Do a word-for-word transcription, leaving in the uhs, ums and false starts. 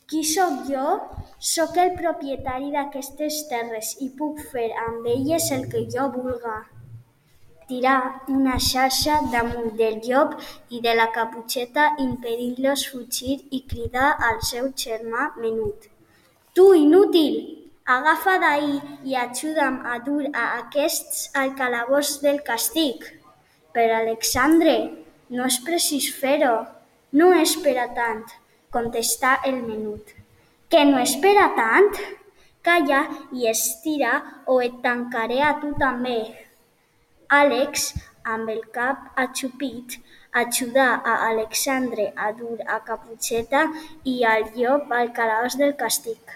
Qui sóc jo? Sóc el propietari d'aquestes terres i puc fer amb elles el que jo vulga. Tirar una xarxa damunt del llop i de la Caputxeta impedint-los fugir i cridar al seu germà menut. Tu, inútil! Agafa d'ahí i ajuda'm a dur a aquests al calabós del càstig. Però Alexandre, no és precís fer-ho. No és per a tant, contestà el menut. Que no és per a tant? Calla i estira o et tancaré a tu també. Àlex, amb el cap ajupit, ajudà a Alexandre a dur a Caputxeta i al llop al calabós del càstig.